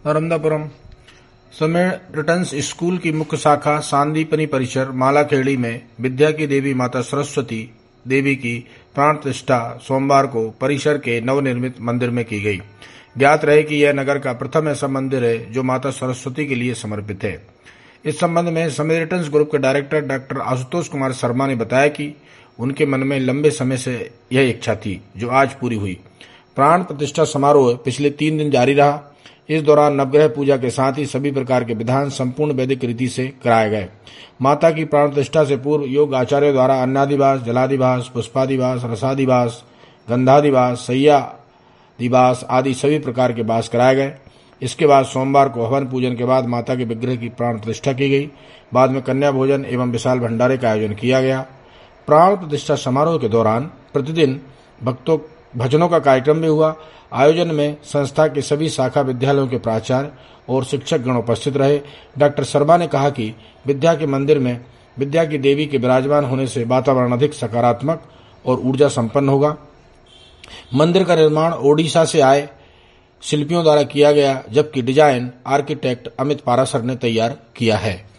Narmadapuram समेरिटन्स school की मुख्य शाखा सांदीपनी परिसर मालाखेड़ी में विद्या की देवी माता सरस्वती देवी की प्राण प्रतिष्ठा सोमवार को परिसर के नवनिर्मित मंदिर में की गई। ज्ञात रहे कि यह नगर का प्रथम ऐसा मंदिर है जो माता सरस्वती के लिए समर्पित है। इस संबंध में समेरिटन्स ग्रुप के डायरेक्टर डॉक्टर आशुतोष कुमार शर्मा ने बताया कि उनके मन में लंबे समय से यह इच्छा थी जो आज पूरी हुई। प्राण प्रतिष्ठा समारोह पिछले 3 दिन जारी रहा। इस दौरान नवग्रह पूजा के साथ ही सभी प्रकार के विधान संपूर्ण वैदिक रीति से कराए गए। माता की प्राण प्रतिष्ठा से पूर्व योग आचार्य द्वारा अन्नादिवास, जलादिवास, पुष्पादिवास, रसादिवास, गंधादिवास, शय्यादिवास आदि सभी प्रकार के वास कराए गए। इसके बाद सोमवार को हवन पूजन के बाद माता के विग्रह की प्राण प्रतिष्ठा की गई। बाद में कन्या भोजन एवं विशाल भंडारे का आयोजन किया गया। प्राण प्रतिष्ठा समारोह के दौरान प्रतिदिन भजनों का कार्यक्रम भी हुआ। आयोजन में संस्था के सभी शाखा विद्यालयों के प्राचार्य और शिक्षक गण उपस्थित रहे। डॉक्टर शर्मा ने कहा कि विद्या के मंदिर में विद्या की देवी के विराजमान होने से वातावरण अधिक सकारात्मक और ऊर्जा संपन्न होगा। मंदिर का निर्माण ओडिशा से आए शिल्पियों द्वारा किया गया, जबकि डिजाइन आर्किटेक्ट अमित पारासर ने तैयार किया है।